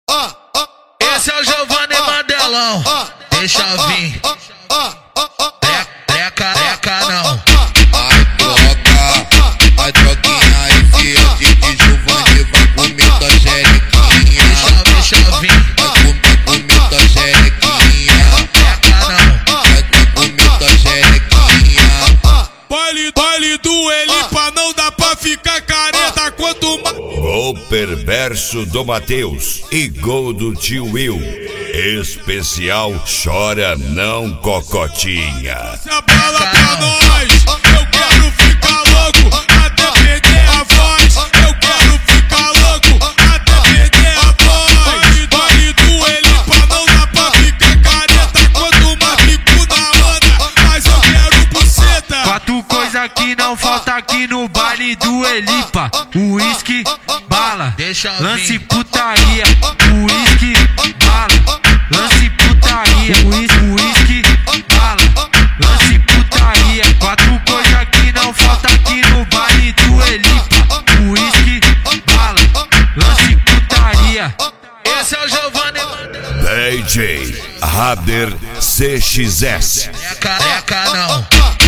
Esse é o Giovanni Mandelão. Deixa vir. Treca não. A droguinha enfia de Giovanni, vai comer tua xerequinha. Deixa vir. Vai comer tua xerequinha. Vai comer tua xerequinha. Baile do Elipa, não dá pra ficar careta quanto mais. Gol perverso do Matheus e gol do tio Will. Especial Chora Não Cocotinha. Essa bala pra nós, eu quero ficar louco até perder a voz. Eu quero ficar louco até perder a voz. Baile do Elipa, não dá pra ficar careta quanto mais fico na onda, mas eu quero buceta. Quatro coisas que não falta aqui no baile do Elipa: uísque, bala, lance putaria. Uísque, bala, lance putaria. Uísque, bala, lance putaria. Quatro coisas que não falta aqui no baile do Elipa: uísque, bala, lance putaria. Esse é o Giovanni Mandelão. DJ Rader CXS. Treca não.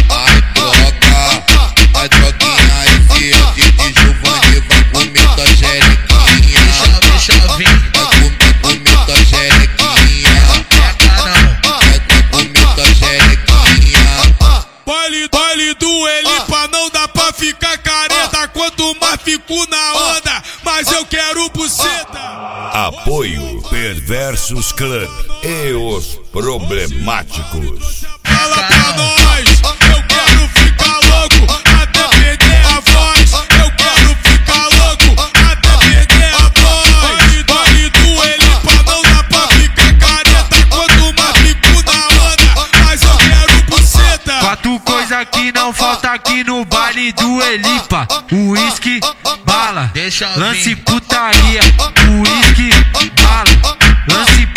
A droguinha enfia de Giovanni, vai comer tua xerequinha. Deixa vir. Vai comer tua xerequinha. Vai comer tua xerequinha. Baile do Elipa, não dá pra ficar careta quanto mais fico na onda, mas eu quero buceta. Apoio Perversos Club e os Problemáticos. Fala pra nós, eu quero ficar louco até perder a voz. Eu quero ficar louco até perder a voz. Baile do Elipa, não dá pra ficar careta quanto mais fico na onda, mas eu quero buceta. Quatro coisas que não falta aqui no baile do Elipa: uísque, bala, lance putaria. Uísque, bala, lance